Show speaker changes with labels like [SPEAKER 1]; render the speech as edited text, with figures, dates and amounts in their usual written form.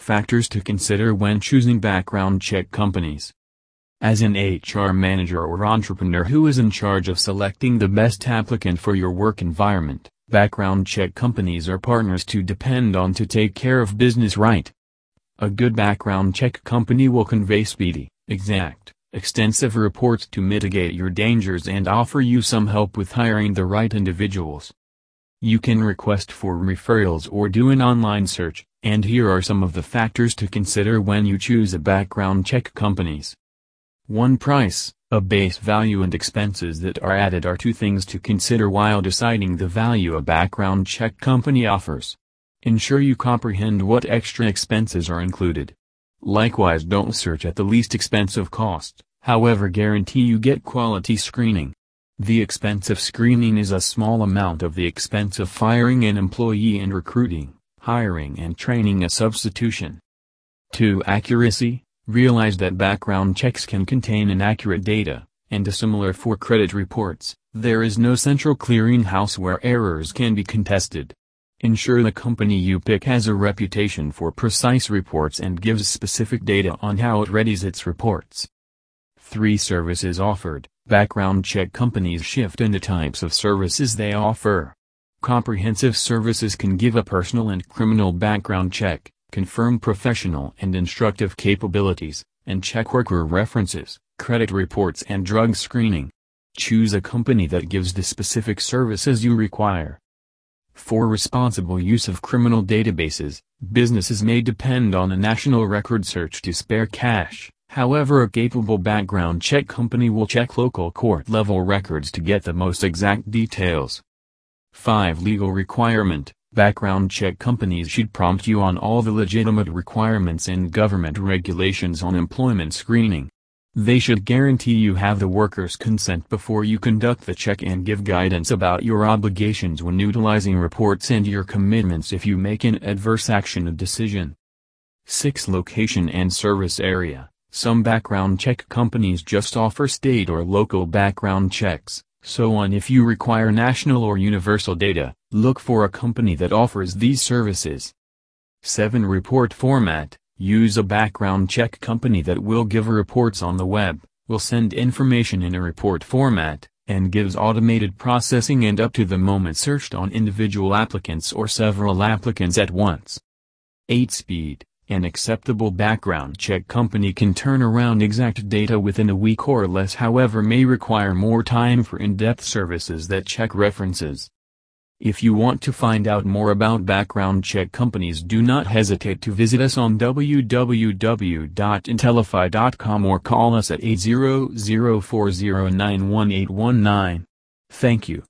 [SPEAKER 1] factors to consider when choosing background check companies. As an HR manager or entrepreneur who is in charge of selecting the best applicant for your work environment, background check companies are partners to depend on to take care of business right. A good background check company will convey speedy, exact, extensive reports to mitigate your dangers and offer you some help with hiring the right individuals. You can request for referrals or do an online search, and here are some of the factors to consider when you choose a background check companies. 1. Price. A base value and expenses that are added are two things to consider while deciding the value a background check company offers. Ensure you comprehend what extra expenses are included. Likewise, don't search at the least expensive cost, however guarantee you get quality screening. The expense of screening is a small amount of the expense of firing an employee and recruiting, hiring and training a substitution. 2. Accuracy. Realize that background checks can contain inaccurate data, and similar for credit reports, there is no central clearinghouse where errors can be contested. Ensure the company you pick has a reputation for precise reports and gives specific data on how it readies its reports. 3. Services offered. Background check companies shift in the types of services they offer. Comprehensive services can give a personal and criminal background check, confirm professional and instructive capabilities, and check worker references, credit reports and drug screening. Choose a company that gives the specific services you require. 4. Responsible use of criminal databases. Businesses may depend on a national record search to spare cash, however a capable background check company will check local court-level records to get the most exact details. 5. Legal requirement. Background check companies should prompt you on all the legitimate requirements and government regulations on employment screening. They should guarantee you have the worker's consent before you conduct the check and give guidance about your obligations when utilizing reports and your commitments if you make an adverse action decision. 6. Location and service area. Some background check companies just offer state or local background checks, so if you require national or universal data, look for a company that offers these services. 7. Report format. Use a background check company that will give reports on the web, will send information in a report format, and gives automated processing and up-to-the-moment search on individual applicants or several applicants at once. 8. Speed. An acceptable background check company can turn around exact data within a week or less, however may require more time for in-depth services that check references. If you want to find out more about background check companies, do not hesitate to visit us on www.intellify.com or call us at 800-409-1819. Thank you.